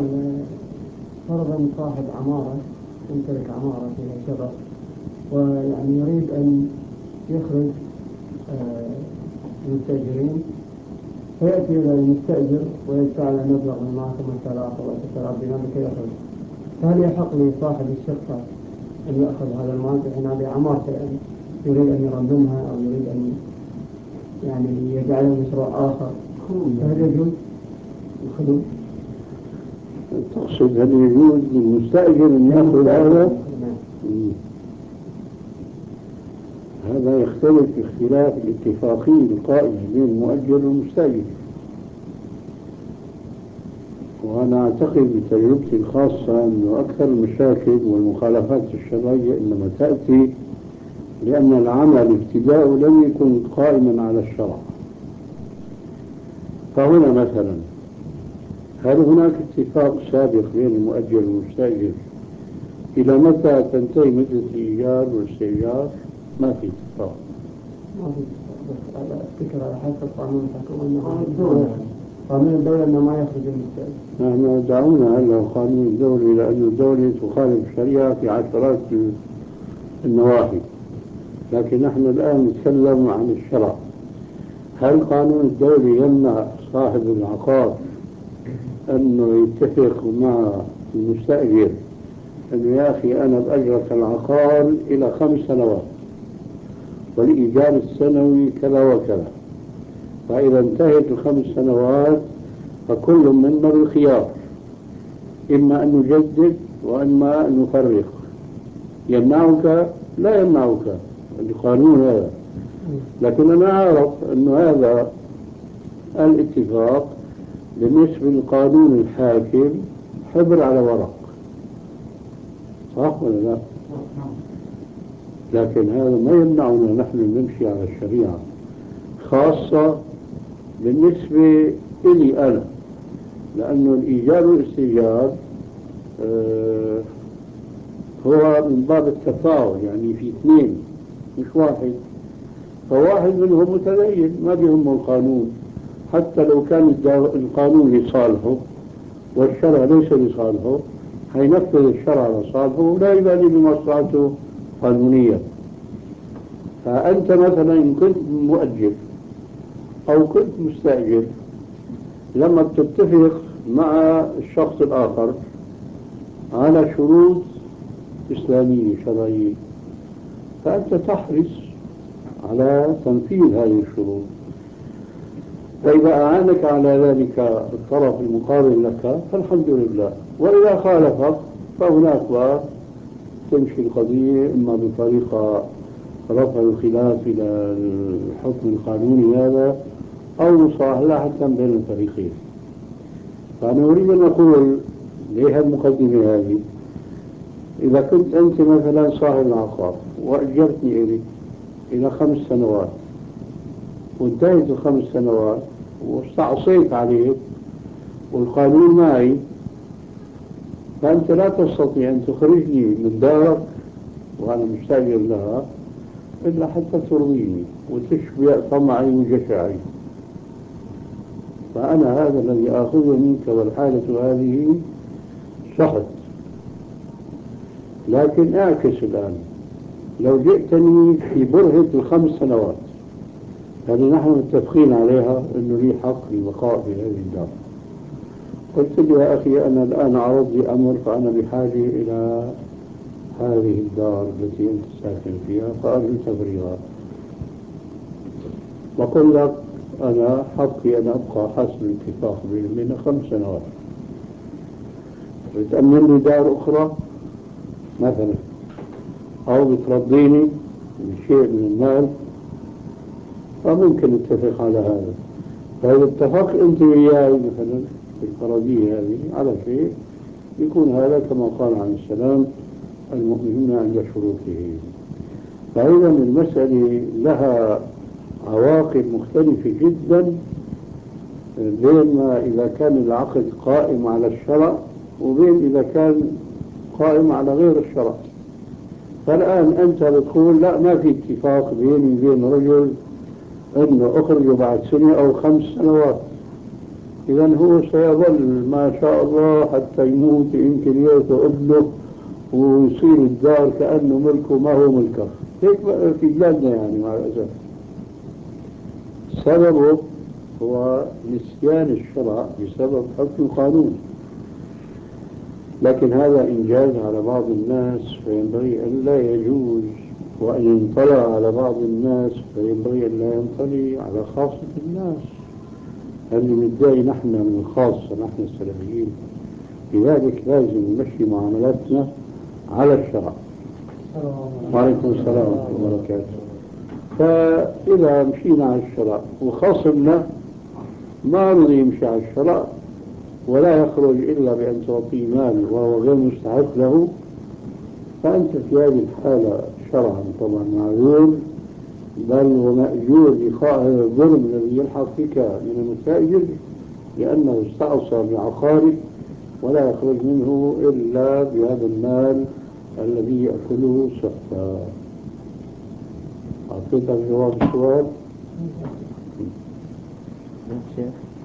فرضا صاحب عمارة يمتلك عمارة فيها شجر، ويعني يريد أن يخرج المستأجرين، فيأتي إلى المستأجر ويدفع له مبلغ من 8,000 أو 10,000 دينار لكي يخرج. فهل يحق لصاحب الشقة أن يأخذ هذا المال بحين هذه عمارته يعني يريد أن يرممها أو يريد أن يعني يجعلها مشروع آخر، فهل يجوز الخلود؟ تقصد هل يجوز للمستأجر أن يأخذ هذا؟ هذا يختلف باختلاف الاتفاقية القائمة بين المؤجر والمستأجر. وأنا أعتقد بتجربتي الخاصة أنه أكثر المشاكل والمخالفات الشرعية إنما تأتي لأن العمل ابتداء لم يكن قائما على الشرع. فهنا مثلا هل هناك اتفاق سابق بين المؤجر والمستأجر إلى متى تنتهي مدة الإيجار والاستئجار؟ ما في اتفاق. أفتكر على حسب قانون الحكومة قانون الدولة أنه ما يخرج المستأجر. نحن دعونا هلا قانون الدولة لأن الدولة تخالف الشريعة في عشرات النواحي، لكن نحن الآن نتكلم عن الشرع. هل قانون الدولة يمنع صاحب العقار أنه يتفق مع المستأجر أنه يا أخي أنا بأجرك العقار إلى 5 سنوات والإيجار السنوي كذا وكذا، فإذا انتهت ال5 سنوات فكل منا بالخيار، إما أن نجدد وإما أن نفرق. يمنعك؟ لا يمنعك القانون هذا، لكن أنا أعرف أن هذا الاتفاق بالنسبة للقانون الحاكم حبر على ورق، صح ولا لا؟ لكن هذا ما يمنعنا نحن نمشي على الشريعة، خاصة بالنسبة إلي أنا، لأنه الإيجار والاستئجار هو من باب التفاعل، يعني في 2 مش 1. فواحد منهم متدين ما بيهمه القانون، حتى لو كان القانون لصالحه والشرع ليس لصالحه هينفذ الشرع لصالحه ولا يبالي بمصلحته قانونية. فأنت مثلا إن كنت مؤجر أو كنت مستأجر، لما بتتفق مع الشخص الآخر على شروط إسلامية شرعية فأنت تحرص على تنفيذ هذه الشروط. فإذا أعانك على ذلك الطرف المقابل لك فالحمد لله، وإذا خالفك فهناك تمشي القضية إما بطريقة رفع الخلاف إلى الحكم القانوني هذا أو مصالحة بين الفريقين. فأنا أريد أن أقول ليه المقدمة هذه. إذا كنت أنت مثلا صاحب العقار وأجرتني إلى 5 سنوات وانتهت ال5 سنوات واستعصيت عليك والقانون معي، فأنت لا تستطيع أن تخرجني من دارك وأنا مستأجر لها إلا حتى ترضيني وتشبع طمعي وجشعي. فأنا هذا الذي آخذه منك والحالة هذه سخط. لكن اعكس الآن، لو جئتني في برهة ال5 سنوات يعني نحن متفقين عليها أنه لي حق البقاء في هذه الدار، قلت لي يا أخي أنا الآن عرض لي أمر فأنا بحاجة إلى هذه الدار التي أنت ساكن فيها فأرجو تفريغها، وقل لك أنا حقي أن أبقى حسب الاتفاق بين 5 سنوات، بتأمن لي دار أخرى مثلا أو بترضيني بشيء من المال، فممكن نتفق على هذا. فإذا اتفق أنت وياي مثلا في الفرضية هذه على شيء يكون هذا كما قال عليه السلام المؤمنون عند شروطهم. فإذا المسألة لها عواقب مختلفة جدا بين إذا كان العقد قائم على الشرع وبين إذا كان قائم على غير الشرع. فالآن أنت بتقول لا ما في اتفاق بيني وبين رجل أنه أخرج بعد 1 أو 5 سنوات، إذا هو سيظل ما شاء الله حتى يموت، يمكن يرثه ابنه ويصير الدار كأنه ملكه ما هو ملكه. هيك بقى في بلادنا يعني مع الأسف. سببه هو نسيان الشرع بسبب حكم القانون. لكن هذا إنجاز على بعض الناس فينبغي أن لا يجوز، وأن ينطلع على بعض الناس فينبغي أن لا ينطلي على خاصة الناس. اللي متضايق نحن من الخاصة، نحن السلفيين، لذلك لازم نمشي معاملاتنا على الشرع. وعليكم السلام ورحمة الله وبركاته. فإذا مشينا على الشرع وخصمنا ما رضي يمشي على الشرع ولا يخرج إلا بأن تعطيه مال وهو غير مستحق له، فأنت في هذه الحالة شرعا طبعا معذور، بل ومأجور لقاء هذا الظلم الذي يلحق بك من المستأجر، لأنه استعصى بعقارك ولا يخرج منه إلا بهذا المال الذي يأكله سفا. أعطيتك جواب السؤال؟